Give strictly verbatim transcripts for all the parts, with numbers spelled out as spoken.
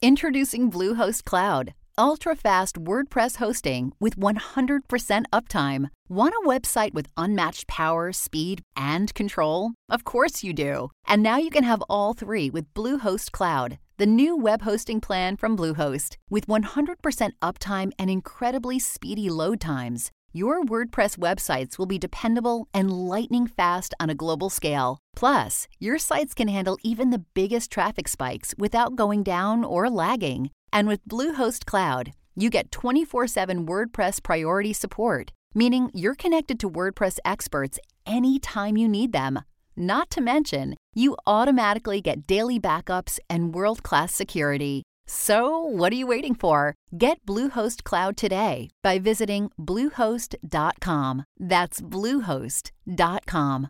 Introducing Bluehost Cloud, ultra-fast WordPress hosting with one hundred percent uptime. Want a website with unmatched power, speed, and control? Of course you do. And now you can have all three with Bluehost Cloud, the new web hosting plan from Bluehost. With one hundred percent uptime and incredibly speedy load times, your WordPress websites will be dependable and lightning fast on a global scale. Plus, your sites can handle even the biggest traffic spikes without going down or lagging. And with Bluehost Cloud, you get twenty-four seven WordPress priority support, meaning you're connected to WordPress experts anytime you need them. Not to mention, you automatically get daily backups and world-class security. So, what are you waiting for? Get Bluehost Cloud today by visiting bluehost dot com. That's bluehost dot com.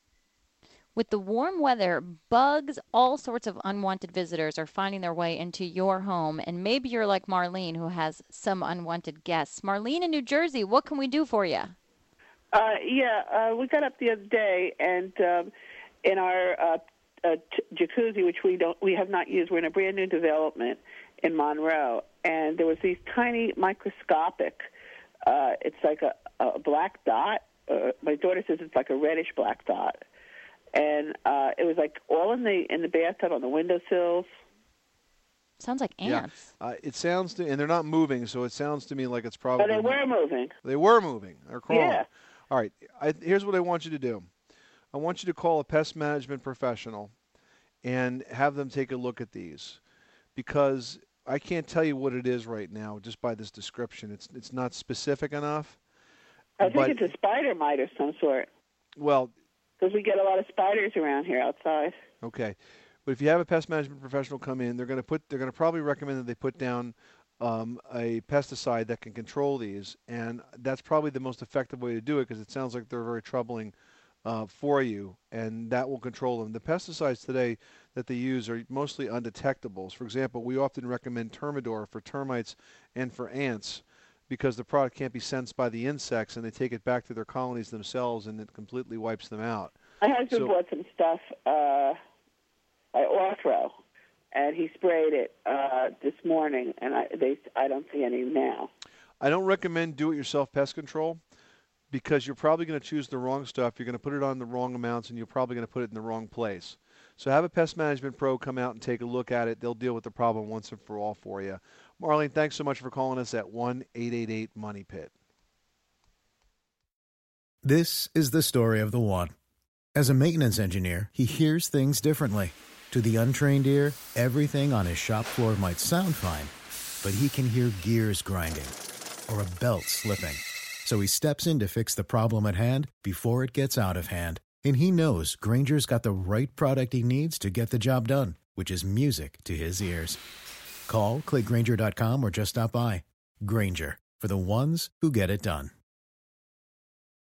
With the warm weather, bugs, all sorts of unwanted visitors are finding their way into your home. And maybe you're like Marlene, who has some unwanted guests. Marlene in New Jersey, what can we do for you? Uh, yeah, uh, we got up the other day, and um, in our uh, uh, t- jacuzzi, which we don't, we have not used, we're in a brand new development in Monroe, and there was these tiny microscopic. Uh, it's like a, a black dot. Uh, my daughter says it's like a reddish black dot. And uh, it was like all in the in the bathtub on the windowsills. Sounds like ants. Yeah. Uh, it sounds to, and they're not moving, so it sounds to me like it's probably. But they were moving. They were moving. They're crawling. Yeah. All right. I, here's what I want you to do. I want you to call a pest management professional and have them take a look at these, because I can't tell you what it is right now just by this description. It's it's not specific enough. I think but, it's a spider mite of some sort. Well. Because we get a lot of spiders around here outside. Okay, but if you have a pest management professional come in, they're going to put they're going to probably recommend that they put down um, a pesticide that can control these, and that's probably the most effective way to do it, because it sounds like they're very troubling uh, for you, and that will control them. The pesticides today that they use are mostly undetectables. For example, we often recommend Termidor for termites and for ants, because the product can't be sensed by the insects, and they take it back to their colonies themselves, and it completely wipes them out. My husband so, bought some stuff uh, by Orthro, and he sprayed it uh, this morning, and I, they, I don't see any now. I don't recommend do-it-yourself pest control, because you're probably going to choose the wrong stuff. You're going to put it on the wrong amounts, and you're probably going to put it in the wrong place. So have a pest management pro come out and take a look at it. They'll deal with the problem once and for all for you. Marlene, thanks so much for calling us at one eight eight eight money pit. This is the story of the one. As a maintenance engineer, he hears things differently. To the untrained ear, everything on his shop floor might sound fine, but he can hear gears grinding or a belt slipping. So he steps in to fix the problem at hand before it gets out of hand. And he knows Grainger's got the right product he needs to get the job done, which is music to his ears. Call, click Grainger dot com, or just stop by. Grainger, for the ones who get it done.